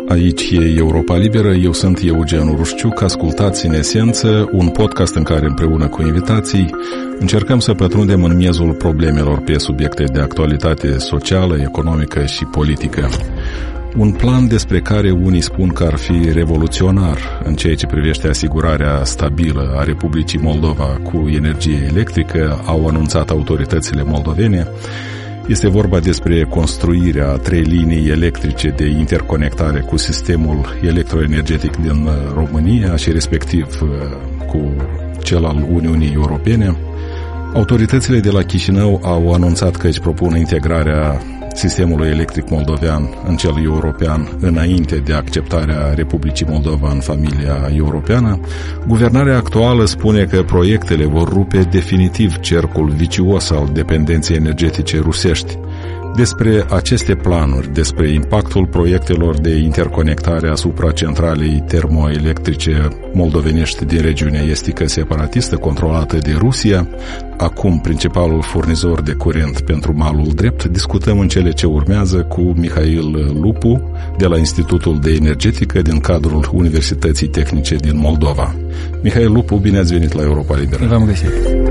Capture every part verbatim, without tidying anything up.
Aici e Europa Liberă, eu sunt Eugen Urușciuc, ascultați în esență un podcast în care împreună cu invitații încercăm să pătrundem în miezul problemelor pe subiecte de actualitate socială, economică și politică. Un plan despre care unii spun că ar fi revoluționar în ceea ce privește asigurarea stabilă a Republicii Moldova cu energie electrică, au anunțat autoritățile moldovene. Este vorba despre construirea a trei linii electrice de interconectare cu sistemul electroenergetic din România și respectiv cu cel al Uniunii Europene. Autoritățile de la Chișinău au anunțat că își propun integrarea sistemului electric moldovean în cel european înainte de acceptarea Republicii Moldova în familia europeană. Guvernarea actuală spune că proiectele vor rupe definitiv cercul vicios al dependenței energetice rusești. Despre aceste planuri, despre impactul proiectelor de interconectare asupra centralei termoelectrice moldovenești din regiunea estică separatistă controlată de Rusia, acum principalul furnizor de curent pentru malul drept, discutăm în cele ce urmează cu Mihail Lupu de la Institutul de Energetică din cadrul Universității Tehnice din Moldova. Mihail Lupu, bine ați venit la Europa Liberă. V-am găsit.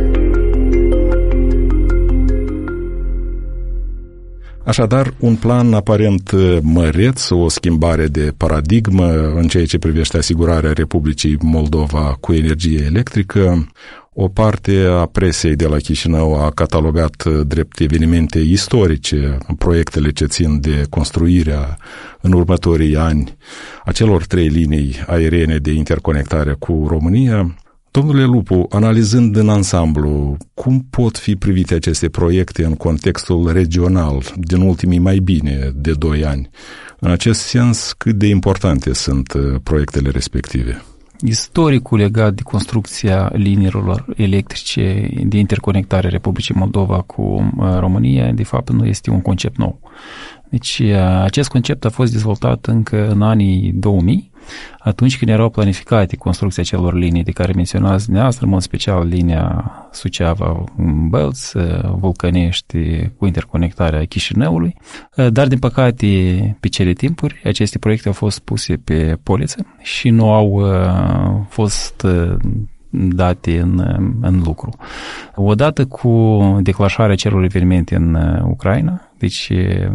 Așadar, un plan aparent măreț, o schimbare de paradigmă în ceea ce privește asigurarea Republicii Moldova cu energie electrică. O parte a presei de la Chișinău a catalogat drept evenimente istorice proiectele ce țin de construirea în următorii ani a celor trei linii aeriene de interconectare cu România. Domnule Lupu, analizând în ansamblu, cum pot fi privite aceste proiecte în contextul regional din ultimii mai bine de doi ani? În acest sens, cât de importante sunt proiectele respective? Istoricul legat de construcția liniilor electrice de interconectare Republicii Moldova cu România, de fapt, nu este un concept nou. Deci, acest concept a fost dezvoltat încă în anii două mii, atunci când erau planificate construcția celor linii de care menționați dumneavoastră, în mod special linia Suceava-Bălți, Vulcănești cu interconectarea Chișinăului, dar din păcate pe cele timpuri aceste proiecte au fost puse pe poliță și nu au fost date în, în lucru. Odată cu declanșarea celor evenimente în Ucraina, deci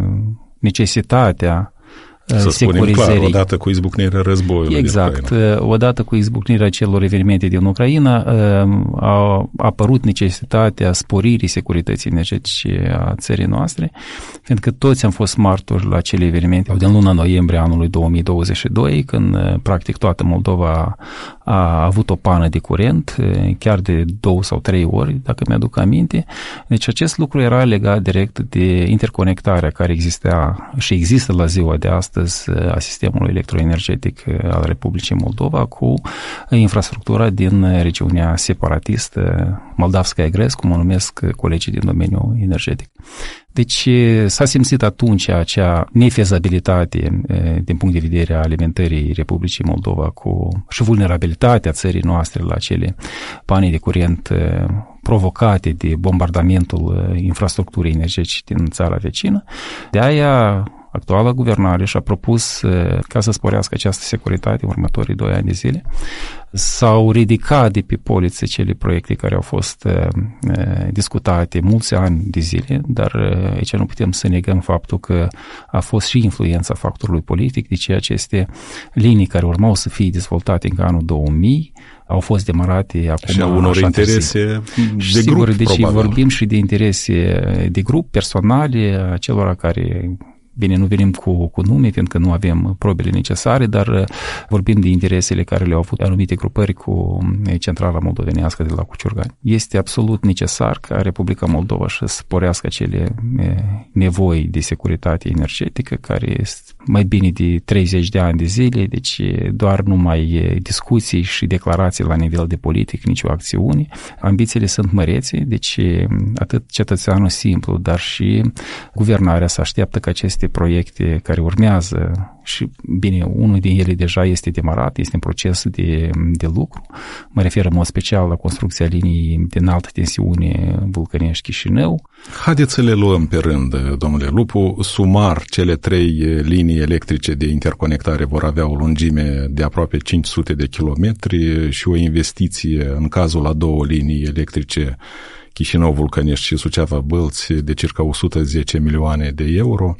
necesitatea Să spunem clar, odată cu izbucnirea războiului. Exact. Odată cu izbucnirea celor evenimente din Ucraina a apărut necesitatea sporirii securității energetice a țării noastre, fiindcă toți am fost martori la acele evenimente din luna noiembrie anului două mii douăzeci și doi, când practic toată Moldova a avut o pană de curent, chiar de două sau trei ori, dacă mi-aduc aminte. Deci acest lucru era legat direct de interconectarea care exista și există la ziua de astăzi a sistemului electroenergetic al Republicii Moldova cu infrastructura din regiunea separatistă Moldavskaya Gres, cum o numesc colegii din domeniul energetic. Deci s-a simțit atunci acea nefezabilitate din punct de vedere a alimentării Republicii Moldova cu și vulnerabilitatea țării noastre la acele pane de curent provocate de bombardamentul infrastructurii energetice din țara vecină. De aia actuala guvernare și-a propus, ca să sporească această securitate în următorii doi ani de zile, s-au ridicat de pe poliță cele proiecte care au fost discutate mulți ani de zile, dar aici nu putem să negăm faptul că a fost și influența factorului politic, deci aceste linii care urmau să fie dezvoltate în anul două mii au fost demarate acum. Și au unor interese de sigur, grup, deci probabil. Vorbim și de interese de grup, personale, a celor care... Bine, nu venim cu, cu nume, fiindcă nu avem probele necesare, dar vorbim de interesele care le-au avut anumite grupări cu centrala moldovenească de la Cuciurgani. Este absolut necesar ca Republica Moldova să sporească acele nevoi de securitate energetică, care este mai bine de treizeci de ani de zile, deci doar numai discuții și declarații la nivel de politic, nicio acțiune. Ambițiile sunt mărețe, deci atât cetățeanul simplu, dar și guvernarea se așteaptă ca aceste aceste proiecte care urmează și, bine, unul din ele deja este demarat, este în proces de, de lucru. Mă refer în mod special la construcția liniei de înaltă tensiune Vulcănești-Chișinău. Haideți să le luăm pe rând, domnule Lupu. Sumar, cele trei linii electrice de interconectare vor avea o lungime de aproape cinci sute de kilometri și o investiție, în cazul a două linii electrice, Chișinău-Vulcănești și Suceava-Bălți, de circa o sută zece milioane de euro.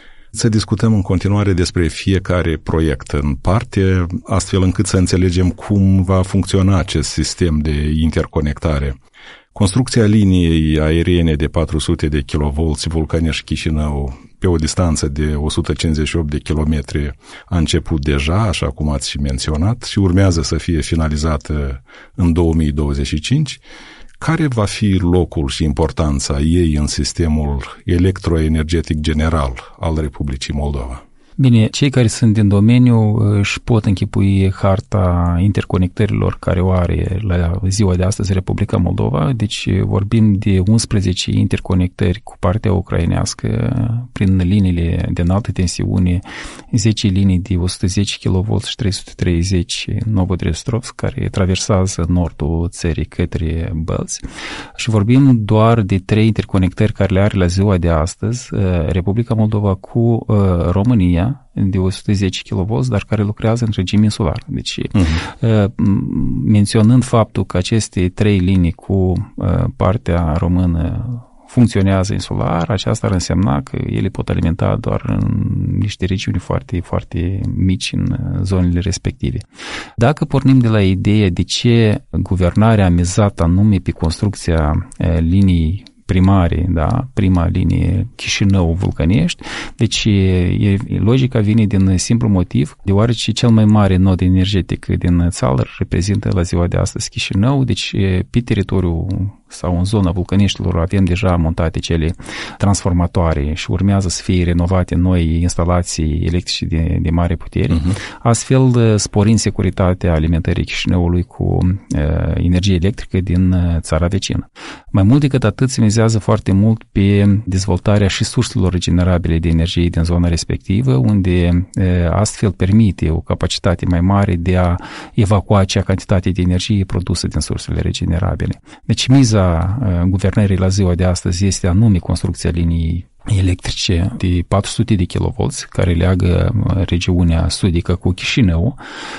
Să discutăm în continuare despre fiecare proiect în parte, astfel încât să înțelegem cum va funcționa acest sistem de interconectare. Construcția liniei aeriene de patru sute de kilovolți Vulcănești-Chișinău pe o distanță de o sută cincizeci și opt de kilometri a început deja, așa cum ați și menționat, și urmează să fie finalizată în două mii douăzeci și cinci. Care va fi locul și importanța ei în sistemul electroenergetic general al Republicii Moldova? Bine, cei care sunt din domeniu își pot închipui harta interconectărilor care o are la ziua de astăzi Republica Moldova, deci vorbim de unsprezece interconectări cu partea ucrainească prin liniile de înaltă tensiune, zece linii de o sută zece kilovolți și trei sute treizeci Novodrestrovsk, care traversează nordul țării către Bălți, și vorbim doar de trei interconectări care le are la ziua de astăzi Republica Moldova cu România, de o sută zece kilovolți, dar care lucrează în regim insular. Deci, uh-huh. menționând faptul că aceste trei linii cu partea română funcționează insular, aceasta ar însemna că ele pot alimenta doar în niște regiuni foarte, foarte mici în zonele respective. Dacă pornim de la ideea de ce guvernarea a mizat anume pe construcția liniei primare, da, prima linie Chișinău-Vulcănești, deci e, logica vine din simplu motiv, deoarece cel mai mare nod energetic din țară reprezintă la ziua de astăzi Chișinău, deci pe teritoriul sau în zona Vulcăneștilor avem deja montate cele transformatoare și urmează să fie renovate noi instalații electrice de, de mare putere, uh-huh. astfel sporind securitatea alimentării Chișinăului cu uh, energie electrică din țara vecină. Mai mult decât atât, se mizează foarte mult pe dezvoltarea și surselor regenerabile de energie din zona respectivă, unde uh, astfel permite o capacitate mai mare de a evacua acea cantitate de energie produsă din sursele regenerabile. Deci miza guvernării la ziua de astăzi este anume construcția liniei electrice de patru sute de kilovolți care leagă regiunea sudică cu Chișinău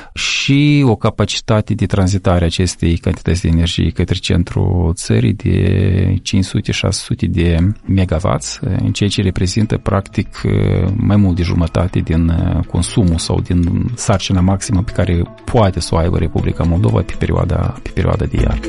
și o capacitate de tranzitare a acestei cantități de energie către centrul țării de cinci sute șase sute de megawatts, în ceea ce reprezintă practic mai mult de jumătate din consumul sau din sarcina maximă pe care poate să o aibă Republica Moldova pe perioada, pe perioada de iarnă.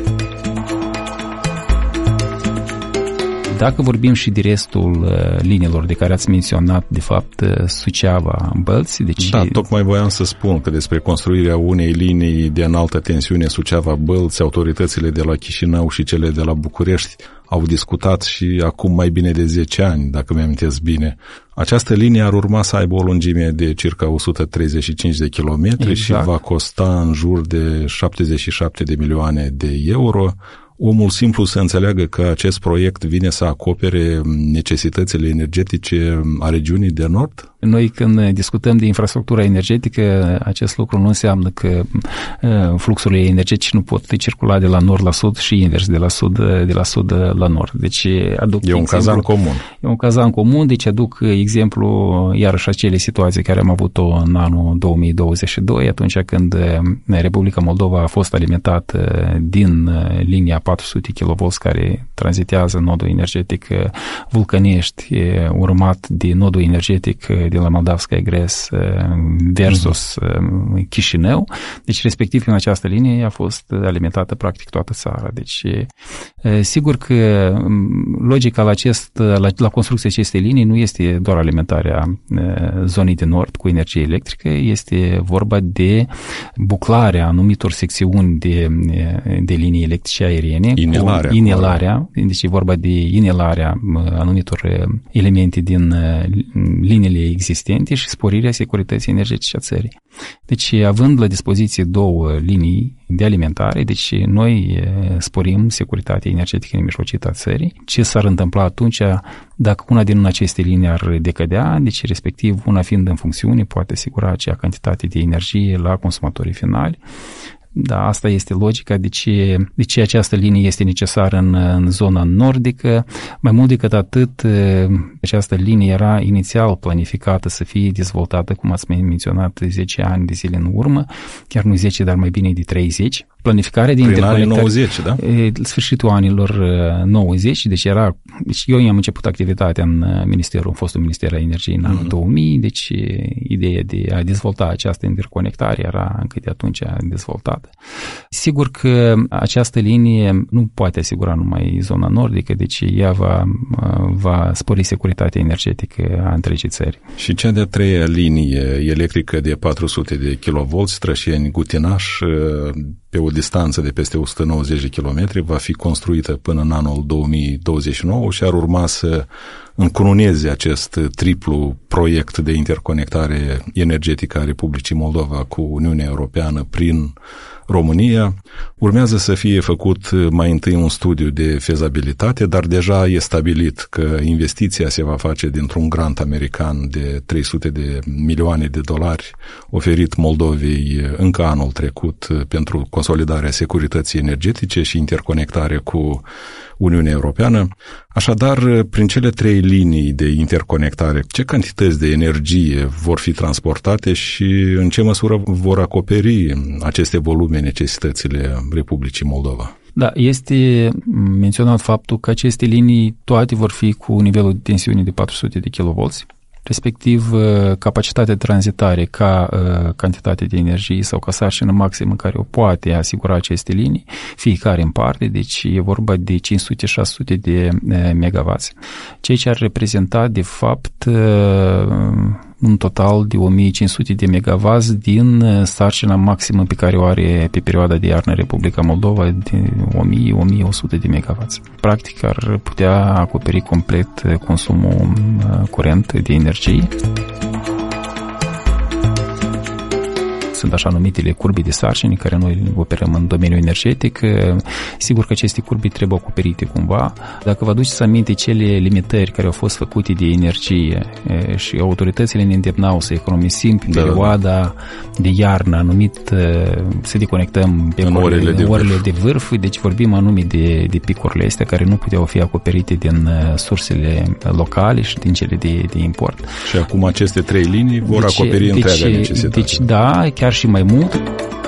Dacă vorbim și de restul liniilor de care ați menționat, de fapt, Suceava-Bălți, deci... Da, tocmai voiam să spun că despre construirea unei linii de înaltă tensiune Suceava-Bălți, autoritățile de la Chișinău și cele de la București au discutat și acum mai bine de zece ani, dacă mi-amintesc bine. Această linie ar urma să aibă o lungime de circa o sută treizeci și cinci de kilometri, exact. Și va costa în jur de șaptezeci și șapte de milioane de euro. Omul simplu să înțeleagă că acest proiect vine să acopere necesitățile energetice a regiunii de nord? Noi când discutăm de infrastructura energetică, acest lucru nu înseamnă că fluxurile energetice nu pot circula de la nord la sud și invers, de la sud, de la sud la nord. Deci aduc e un cazan comun. E un cazan comun, deci aduc exemplu iarăși acele situații care am avut-o în anul două mii douăzeci și doi, atunci când Republica Moldova a fost alimentată din linia patru sute kilovolți care tranzitează nodul energetic Vulcănești, urmat de nodul energetic din la Moldavskaya Gres versus mm-hmm. Chișinău. Deci, respectiv, în această linie a fost alimentată practic toată țara. Deci, sigur că logica la, acest, la, la construcția acestei linii nu este doar alimentarea zonei de nord cu energie electrică, este vorba de buclarea anumitor secțiuni de, de linii electrice aeriene. Inelarea. Inelarea, deci e vorba de inelarea anumitor elemente din liniile existente și sporirea securității energetice a țării. Deci, având la dispoziție două linii de alimentare, deci noi sporim securitatea energetică nemijlocită a țării. Ce s-ar întâmpla atunci dacă una din aceste linii ar decădea, deci respectiv una fiind în funcțiune, poate asigura acea cantitate de energie la consumatorii finali. Da, asta este logica de ce, de ce această linie este necesară în, în zona nordică. Mai mult decât atât, această linie era inițial planificată să fie dezvoltată, cum ați menționat, zece ani de zile în urmă, chiar nu zece, dar mai bine de treizeci. Planificarea de interconectare... Prin anii nouăzeci, da? Sfârșitul anilor nouăzeci, deci era... Deci eu am început activitatea în Ministerul, în fostul Minister al Energiei în anul mm-hmm. două mii, deci ideea de a dezvolta această interconectare era încă de atunci dezvoltată. Sigur că această linie nu poate asigura numai zona nordică, deci ea va, va spori securitatea energetică a întregii țări. Și cea de-a treia linie electrică de patru sute de kilovolți, Trășeni-Gutinaș, pe o distanță de peste o sută nouăzeci de kilometri, va fi construită până în anul două mii douăzeci și nouă și ar urma să încununeze acest triplu proiect de interconectare energetică a Republicii Moldova cu Uniunea Europeană prin România. Urmează să fie făcut mai întâi un studiu de fezabilitate, dar deja e stabilit că investiția se va face dintr-un grant american de trei sute de milioane de dolari oferit Moldovei încă anul trecut pentru consolidarea securității energetice și interconectare cu Uniunea Europeană. Așadar, prin cele trei linii de interconectare, ce cantități de energie vor fi transportate și în ce măsură vor acoperi aceste volume necesitățile Republicii Moldova? Da, este menționat faptul că aceste linii toate vor fi cu nivelul de tensiune de patru sute de kilovolți, respectiv capacitatea tranzitare ca uh, cantitate de energie sau ca sarcină maximă care o poate asigura aceste linii, fiecare în parte, deci e vorba de cinci sute șase sute de uh, megawatts, ceea ce ar reprezenta de fapt uh, un total de o mie cinci sute de megawatts din sarcina maximă pe care o are pe perioada de iarnă Republica Moldova de o mie - o mie o sută de megawatts. Practic ar putea acoperi complet consumul curent de energie. Sunt așa numitele curbi de sarcini care noi operăm în domeniul energetic. Sigur că aceste curbi trebuie acoperite cumva. Dacă vă aduceți aminte cele limitări care au fost făcute de energie și autoritățile ne îndemnau să economisim pe da. perioada de iarnă anumit să deconectăm pe orele, de, orele vârf. de vârf, deci vorbim anume de, de picurile astea care nu puteau fi acoperite din sursele locale și din cele de, de import. Și acum aceste trei linii vor deci, acoperi deci, întreaga necesitate. Deci da, chiar și mai mult,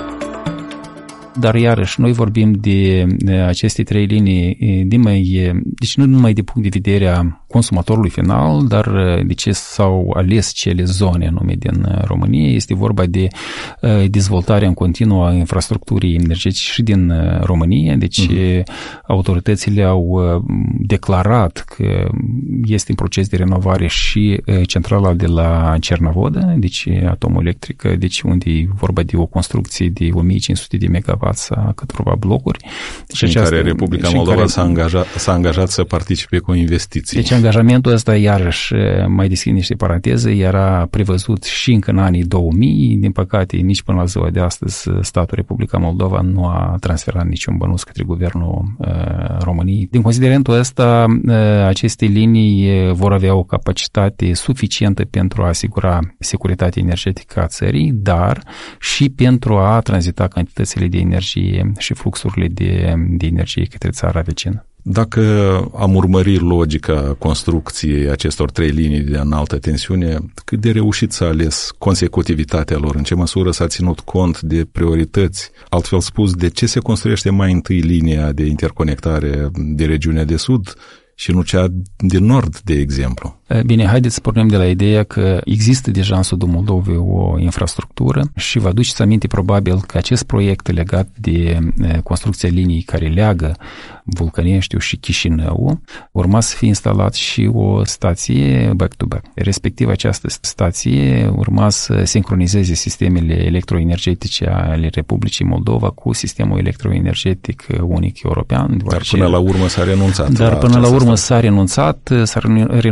dar iarăși noi vorbim de, de aceste trei linii de mai, deci nu numai de punct de vedere a consumatorului final, dar de ce s-au ales cele zone anume din România. Este vorba de dezvoltarea în continuă a infrastructurii energetice și din România, deci uh-huh. autoritățile au declarat că este în proces de renovare și centrala de la Cernavodă, deci atomoelectrică, deci unde e vorba de o construcție de o mie cinci sute de megawatts a câtorva blocuri. Deci și această, în care Republica Moldova care, s-a, angajat, s-a angajat să participe cu investiții. Deci angajamentul ăsta, iarăși, mai deschid niște paranteze, era prevăzut și încă în anii două mii. Din păcate, nici până la ziua de astăzi, statul Republica Moldova nu a transferat niciun bănuț către guvernul uh, României. Din considerentul ăsta, uh, aceste linii vor avea o capacitate suficientă pentru a asigura securitatea energetică a țării, dar și pentru a tranzita cantitățile de energie și fluxurile de, de energie către țara vecină. Dacă am urmărit logica construcției acestor trei linii de înaltă tensiune, cât de reușit s-a ales consecutivitatea lor? În ce măsură s-a ținut cont de priorități? Altfel spus, de ce se construiește mai întâi linia de interconectare de regiunea de sud și nu cea din nord, de exemplu? Bine, haideți să pornim de la ideea că există deja în sudul Moldovei o infrastructură și vă aduceți aminte probabil că acest proiect legat de construcția liniei care leagă Vulcăneștiul și Chișinău urma să fie instalat și o stație back-to-back. Respectiv, această stație urma să sincronizeze sistemele electroenergetice ale Republicii Moldova cu sistemul electroenergetic unic european. Dar până la urmă s-a renunțat. Dar până la urmă s-a renunțat, s-a renunțat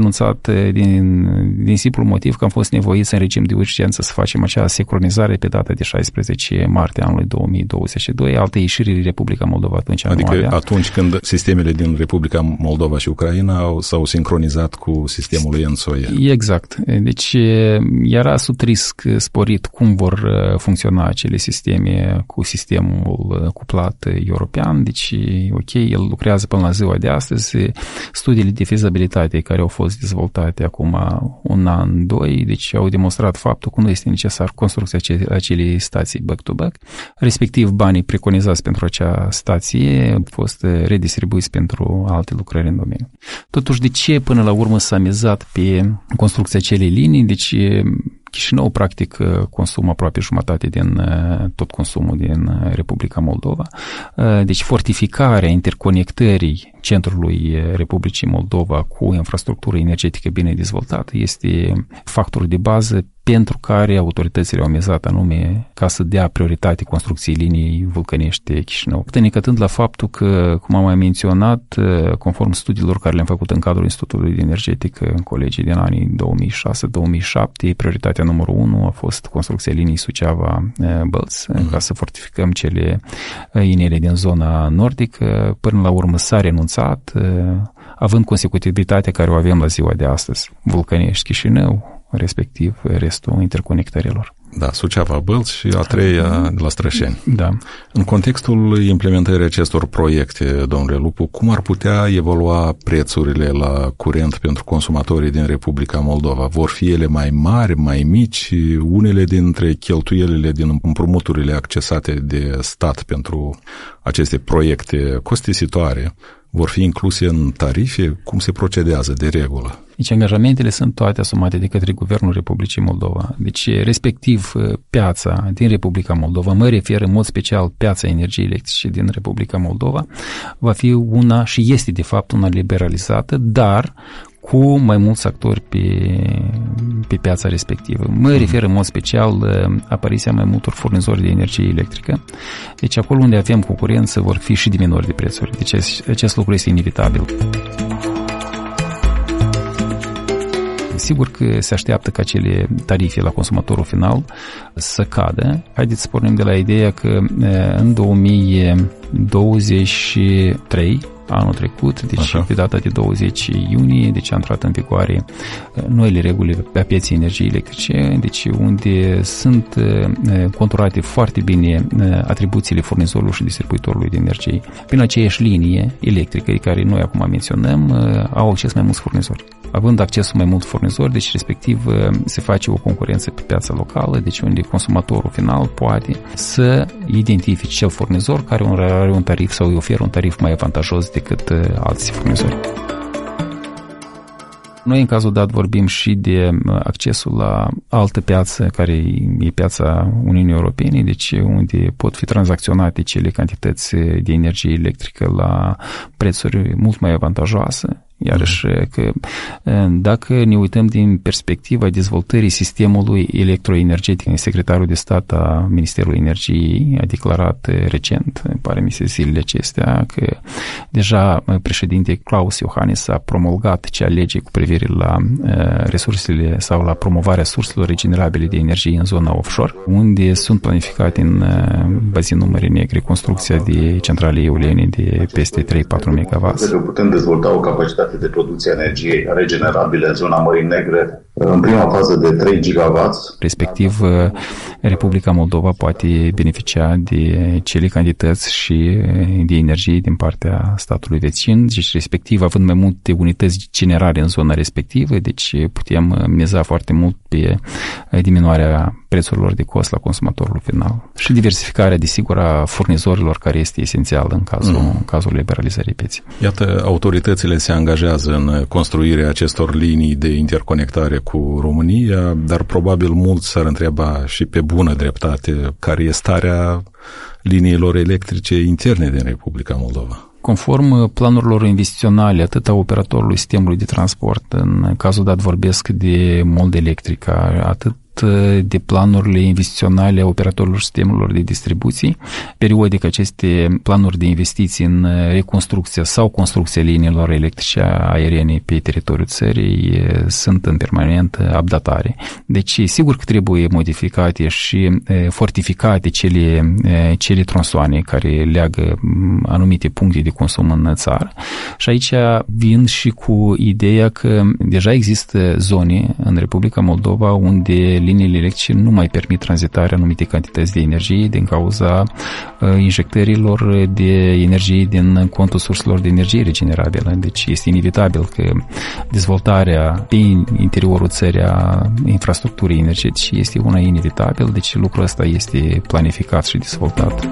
din, din simplu motiv că am fost nevoiți în regim de urgență să facem acea sincronizare pe data de șaisprezece martie anului două mii douăzeci și doi, alte ieșiri Republica Moldova atunci adică nu avea. Atunci când sistemele din Republica Moldova și Ucraina au, s-au sincronizat cu sistemul ENTSO-E. Exact. Deci era sub risc sporit cum vor funcționa acele sisteme cu sistemul cuplat european. Deci, ok, el lucrează până la ziua de astăzi. Studiile de fezabilitate care au fost dezvoltate acum un an, doi, deci au demonstrat faptul că nu este necesar construcția acelei stații back-to-back. Respectiv, banii preconizați pentru acea stație au fost redistribuiți pentru alte lucrări în domeniu. Totuși, de ce până la urmă s-a mizat pe construcția acelei linii? Deci Chișinău, practic, consumă aproape jumătate din tot consumul din Republica Moldova. Deci fortificarea interconectării centrului Republicii Moldova cu infrastructură energetică bine dezvoltată este factorul de bază pentru care autoritățile au mizat anume ca să dea prioritate construcției liniei vulcănești Chișinău. Necătând la faptul că, cum am mai menționat, conform studiilor care le-am făcut în cadrul Institutului de Energetică, colegii din anii două mii șase două mii șapte, prioritatea numărul unu a fost construcția liniei Suceava-Bălți, mm. ca să fortificăm cele inele din zona nordică. Până la urmă s-a renunțat, având consecutivitatea care o avem la ziua de astăzi, vulcănești Chișinău, respectiv restul interconectărilor. Da, Suceava-Bălți și a treia de la Strășeni. Da. În contextul implementării acestor proiecte, domnule Lupu, cum ar putea evolua prețurile la curent pentru consumatorii din Republica Moldova? Vor fi ele mai mari, mai mici? Unele dintre cheltuielile din împrumuturile accesate de stat pentru aceste proiecte costisitoare vor fi incluse în tarife? Cum se procedează de regulă? Deci angajamentele sunt toate asumate de către Guvernul Republicii Moldova. Deci, respectiv, piața din Republica Moldova, mă refer în mod special piața energiei electrice din Republica Moldova, va fi una și este de fapt una liberalizată, dar cu mai mulți actori pe, pe piața respectivă. Mă refer în mod special la apariția mai multor furnizori de energie electrică. Deci acolo unde avem concurență vor fi și diminuări de prețuri. Deci acest lucru este inevitabil. Sigur că se așteaptă ca acele tarife la consumatorul final să cadă. Haideți să pornim de la ideea că în două mii douăzeci și trei, anul trecut, deci Așa. pe data de douăzeci iunie, deci a intrat în vigoare noile reguli pe pieței energiei electrice, deci unde sunt conturate foarte bine atribuțiile furnizorului și distribuitorului de energie. Prin aceeași linie electrică, care noi acum menționăm, au acces mai mulți furnizori. Având accesul mai mult furnizori, deci respectiv se face o concurență pe piața locală, deci unde consumatorul final poate să identifice cel furnizor care are un tarif sau îi oferă un tarif mai avantajos decât alți furnizori. Noi în cazul dat vorbim și de accesul la altă piață care e piața Uniunii Europene, deci unde pot fi tranzacționate cele cantități de energie electrică la prețuri mult mai avantajoase. Iarăși că dacă ne uităm din perspectiva dezvoltării sistemului electroenergetic, secretarul de stat a Ministerului Energiei a declarat recent, pare mi se zilele acestea, că deja președinte Klaus Iohannis a promulgat cea lege cu privire la resursele sau la promovarea surselor regenerabile de energie în zona offshore, unde sunt planificate în bazinul Mării Negre construcția de centrale eoliene de peste trei patru megawatts. Cred că putem dezvolta o capacitate de producție a energiei regenerabile în zona Mării Negre în prima fază de trei gigawatts. Respectiv, Republica Moldova poate beneficia de cele cantități și de energie din partea statului vecin, deci respectiv având mai multe unități de generare în zona respectivă, deci putem miza foarte mult pe diminuarea prețurilor de cost la consumatorul final și diversificarea, desigur, a furnizorilor, care este esențial în cazul, mm. în cazul liberalizării pieței. Iată, autoritățile se angajează în construirea acestor linii de interconectare cu România, dar probabil mulți s-ar întreba și pe bună dreptate care e starea liniilor electrice interne din Republica Moldova. Conform planurilor investiționale, atât a operatorului sistemului de transport, în cazul dat vorbesc de Moldelectrica, atât de planurile investiționale a operatorilor sistemelor de distribuții. Periodic aceste planuri de investiții în reconstrucția sau construcția liniilor electrice aeriene pe teritoriul țării sunt în permanentă updatare. Deci, sigur că trebuie modificate și fortificate cele, cele tronsoane care leagă anumite puncte de consum în țară. Și aici vin și cu ideea că deja există zone în Republica Moldova unde liniile electrice nu mai permit tranzitarea anumite cantități de energie din cauza injectărilor de energie din contul surselor de energie regenerabilă. Deci este inevitabil că dezvoltarea pe interiorul țării a infrastructurii energetice este una inevitabil, deci lucrul ăsta este planificat și dezvoltat.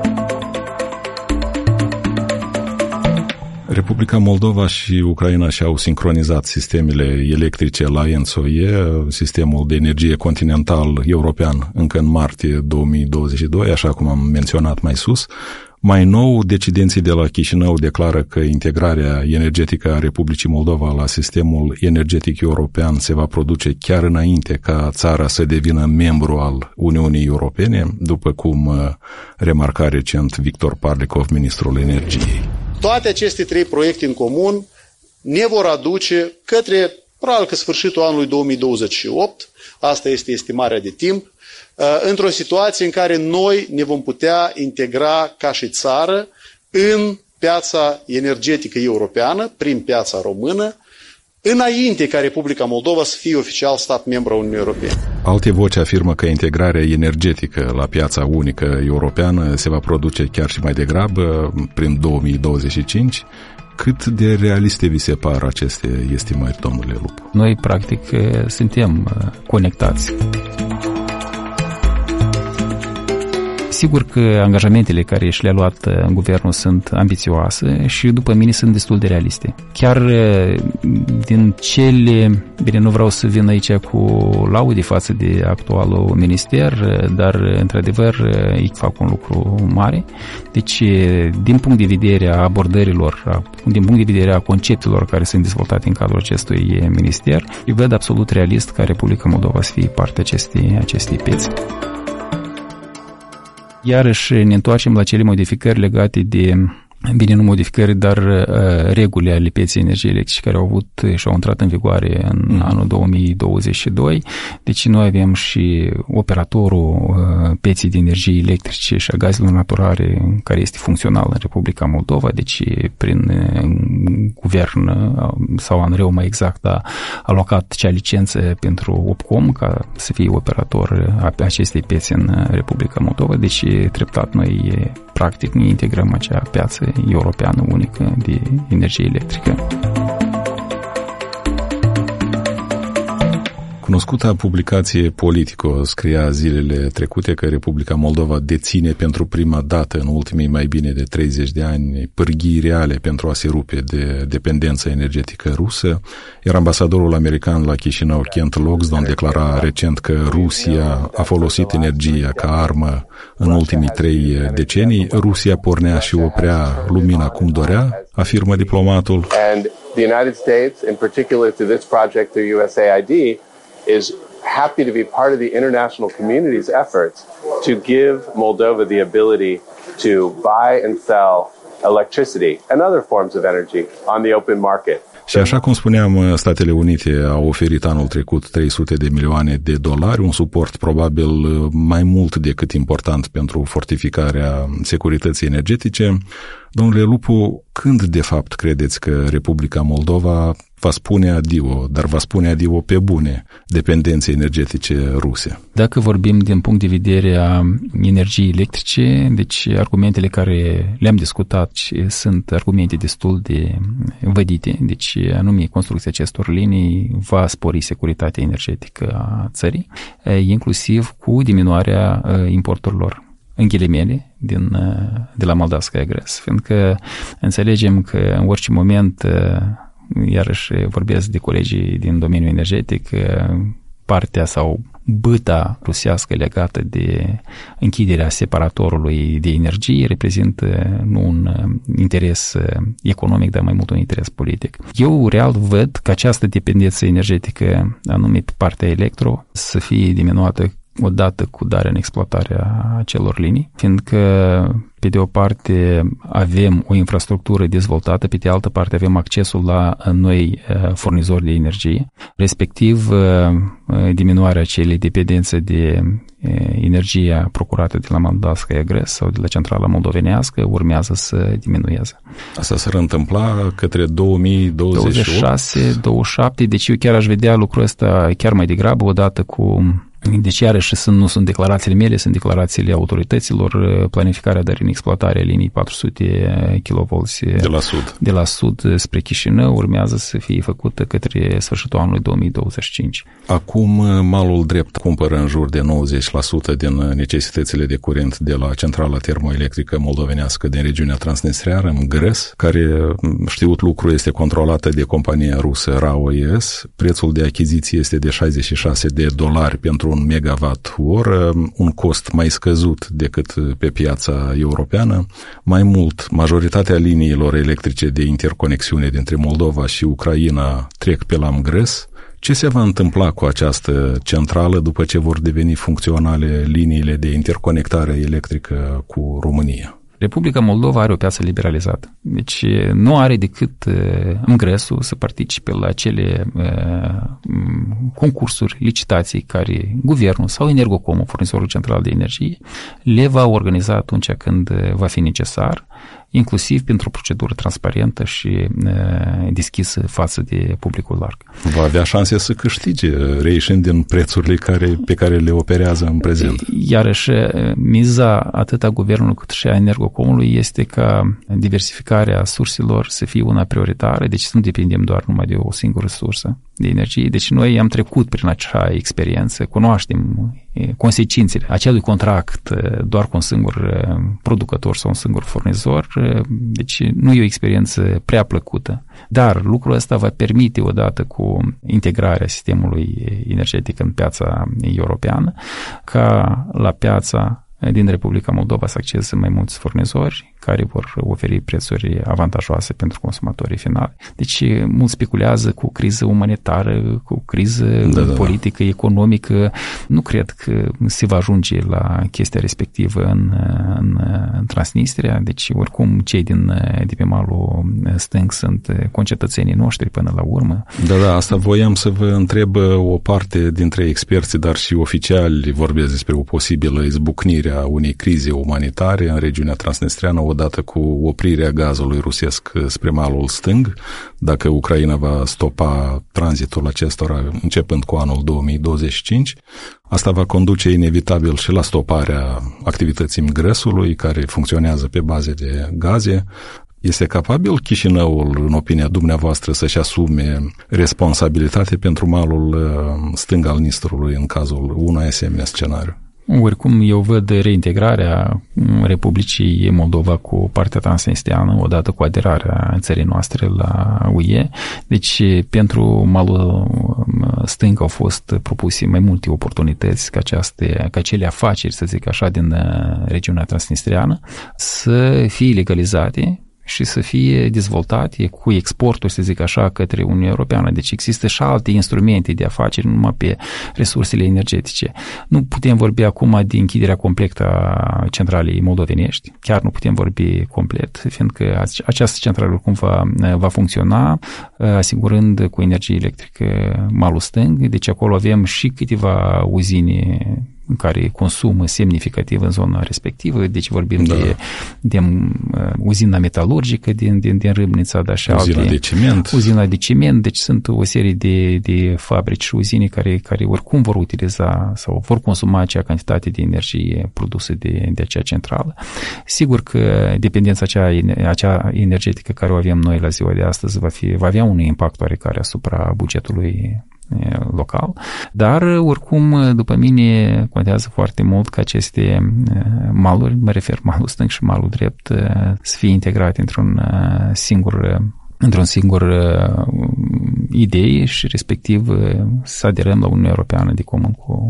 Republica Moldova și Ucraina și-au sincronizat sistemele electrice la E N S O E, sistemul de energie continental european, încă în martie două mii douăzeci și doi, așa cum am menționat mai sus. Mai nou, decidenții de la Chișinău declară că integrarea energetică a Republicii Moldova la sistemul energetic european se va produce chiar înainte ca țara să devină membru al Uniunii Europene, după cum remarca recent Victor Parlikov, ministrul energiei. Toate aceste trei proiecte în comun ne vor aduce către, probabil că sfârșitul anului două mii douăzeci și opt, asta este estimarea de timp, într-o situație în care noi ne vom putea integra ca și țară în piața energetică europeană, prin piața română, înainte ca Republica Moldova să fie oficial stat membru al Uniunii Europene. Alte voci afirmă că integrarea energetică la piața unică europeană se va produce chiar și mai degrabă, prin două mii douăzeci și cinci. Cât de realiste vi se par aceste estimări, domnule Lupu? Noi, practic, suntem conectați. Sigur că angajamentele care și le-a luat în guvernul sunt ambițioase și, după mine, sunt destul de realiste. Chiar din cele... Bine, nu vreau să vin aici cu laude față de actualul minister, dar, într-adevăr, ei fac un lucru mare. Deci, din punct de vedere a abordărilor, din punct de vedere a conceptelor care sunt dezvoltate în cadrul acestui minister, eu văd absolut realist ca Republica Moldova să fie parte acestei, acestei piețe. Iarăși ne întoarcem la cele modificări legate de, bine, nu modificări, dar uh, reguli ale pieței energiei electrice care au avut și au intrat în vigoare în mm. anul două mii douăzeci și doi. Deci noi avem și operatorul uh, pieței de energie electrice și a gazelor naturale care este funcțional în Republica Moldova, deci prin uh, guvern uh, sau ANRE-ul mai exact a alocat cea licență pentru Opcom ca să fie operator a acestei piețe în Republica Moldova, deci treptat noi practic ne integrăm acea piață europeană unică de energie electrică. Cunoscuta publicație Politico scria zilele trecute că Republica Moldova deține pentru prima dată în ultimii mai bine de treizeci de ani pârghii reale pentru a se rupe de dependența energetică rusă, iar ambasadorul american la Chișinău, Kent Logsdon, declara recent că Rusia a folosit energia ca armă în ultimii trei decenii. Rusia pornea și oprea lumina cum dorea, afirmă diplomatul. And the United States, in particular through this project through U S A I D, is happy to be part of the international community's efforts to give Moldova the ability to buy and sell electricity and other forms of energy on the open market. Și așa cum spuneam, Statele Unite au oferit anul trecut trei sute de milioane de dolari, un suport probabil mai mult decât important pentru fortificarea securității energetice. Domnule Lupu, când de fapt credeți că Republica Moldova va spune adio, dar va spune adio pe bune dependenței energetice ruse? Dacă vorbim din punct de vedere a energiei electrice, deci argumentele care le-am discutat sunt argumente destul de vădite, deci anume construcția acestor linii va spori securitatea energetică a țării, inclusiv cu diminuarea importurilor în ghilimele din, de la Moldavskaya Gres, fiindcă înțelegem că în orice moment, iarăși vorbesc de colegii din domeniul energetic, partea sau băta rusească legată de închiderea separatorului de energie reprezintă nu un interes economic, dar mai mult un interes politic. Eu real văd că această dependență energetică, anume partea electro, să fie diminuată odată cu darea în exploatare a acelor linii, fiindcă pe de o parte avem o infrastructură dezvoltată, pe de altă parte avem accesul la noi furnizori de energie, respectiv diminuarea acelei dependențe de energia procurată de la Moldavskaya Gres sau de la centrala moldovenească urmează să diminueze. Asta s-ar întâmpla către două mii douăzeci și opt? douăzeci și șase douăzeci și șapte, deci eu chiar aș vedea lucrul ăsta chiar mai degrabă odată cu... Deci iarăși sunt, nu sunt declarațiile mele, sunt declarațiile autorităților, planificarea de în exploatare a linii patru sute kilovolți de la sud. de la sud spre Chișinău urmează să fie făcută către sfârșitul anului două mii douăzeci și cinci. Acum malul drept cumpără în jur de nouăzeci la sută din necesitățile de curent de la centrala termoelectrică moldovenească din regiunea transnistreană, în Gres, care, știut lucru, este controlată de compania rusă RAO E S. Prețul de achiziție este de șaizeci și șase de dolari pentru un megawatt oră, un cost mai scăzut decât pe piața europeană. Mai mult, majoritatea liniilor electrice de interconexiune dintre Moldova și Ucraina trec pe la Gres. Ce se va întâmpla cu această centrală după ce vor deveni funcționale liniile de interconectare electrică cu România? Republica Moldova are o piață liberalizată. Deci nu are decât îngresul să participe la acele concursuri, licitații care guvernul sau Energocomul, furnizorul central de energie, le va organiza atunci când va fi necesar, inclusiv pentru o procedură transparentă și deschisă față de publicul larg. Va avea șanse să câștige, reieșind din prețurile care, pe care le operează în prezent. Iarăși, miza atât a guvernului cât și a Energocomului este ca diversificarea surselor să fie una prioritară, deci să nu depindem doar numai de o singură sursă de energie. Deci noi am trecut prin acea experiență, cunoaștem consecințele acelui contract doar cu un singur producător sau un singur furnizor, deci nu e o experiență prea plăcută. Dar lucrul ăsta va permite, odată cu integrarea sistemului energetic în piața europeană, ca la piața din Republica Moldova să acceseze mai mulți furnizori care vor oferi prețuri avantajoase pentru consumatorii finali. Deci mulți speculează cu criză umanitară, cu criză da, politică, da. economică. Nu cred că se va ajunge la chestia respectivă în, în, în Transnistria. Deci oricum cei din, de pe malul stâng sunt concetățenii noștri până la urmă. Da, da, asta voiam să vă întreb. O parte dintre experți, dar și oficiali vorbesc despre o posibilă izbucnire a unei crize umanitare în regiunea transnistreană odată cu oprirea gazului rusesc spre malul stâng, dacă Ucraina va stopa tranzitul acestora începând cu anul două mii douăzeci și cinci. Asta va conduce inevitabil și la stoparea activității Mgresului, care funcționează pe baze de gaze. Este capabil Chișinăul, în opinia dumneavoastră, să-și asume responsabilitate pentru malul stâng al Nistrului în cazul unui asemenea scenariu? Oricum, eu văd reintegrarea Republicii Moldova cu partea transnistreană, odată cu aderarea țării noastre la U E. Deci, pentru malul stâng au fost propuse mai multe oportunități ca, aceaste, ca acele afaceri, să zic așa, din regiunea transnistreană, să fie legalizate și să fie dezvoltate cu exportul, să zic așa, către Uniunea Europeană. Deci există și alte instrumente de afaceri, nu numai pe resursele energetice. Nu putem vorbi acum de închiderea completă a centralei moldovenești, chiar nu putem vorbi complet, fiindcă această centrală oricum va, va funcționa, asigurând cu energie electrică malul stâng. Deci acolo avem și câteva uzine care consumă semnificativ în zona respectivă, deci vorbim da. de, de uh, uzina metalurgică din, din, din Râmnița, dar și uzina alte, de ciment. Uzina de ciment, deci sunt o serie de, de fabrici și uzine care, care oricum vor utiliza sau vor consuma acea cantitate de energie produsă de, de acea centrală. Sigur că dependența acea, acea energetică care o avem noi la ziua de astăzi va, fi, va avea un impact oarecare asupra bugetului local, dar oricum, după mine, contează foarte mult că aceste maluri, mă refer malul stâng și malul drept, să fie integrate într-un singur într-un singur uh, idee și respectiv uh, să aderăm la Uniunea Europeană de comun cu,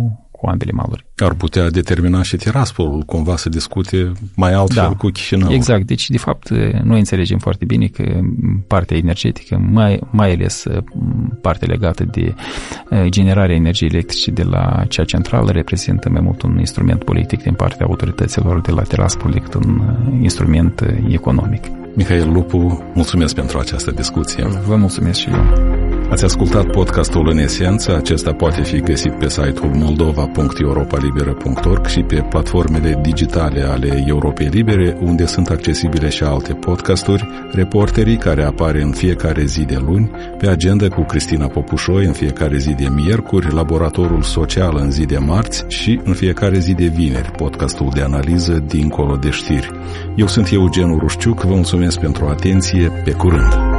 cu ambele maluri. Ar putea determina și Tiraspolul cumva să discute mai altfel da, cu Chișinău. Exact. Deci, de fapt, noi înțelegem foarte bine că partea energetică, mai, mai ales partea legată de generarea energiei electrice de la cea centrală, reprezintă mai mult un instrument politic din partea autorităților de la Tiraspol decât un instrument economic. Mihail Lupu, mulțumesc pentru această discuție. Vă mulțumesc și eu. Ați ascultat podcastul În Esență. Acesta poate fi găsit pe site-ul moldova punct europa liberă punct org și pe platformele digitale ale Europei Libere, unde sunt accesibile și alte podcasturi, Reporterii, care apare în fiecare zi de luni, Pe agenda cu Cristina Popușoi în fiecare zi de miercuri, Laboratorul Social în zi de marți și în fiecare zi de vineri, podcastul de analiză Dincolo de știri. Eu sunt Eugen Urușciuc, vă mulțumesc pentru atenție, pe curând!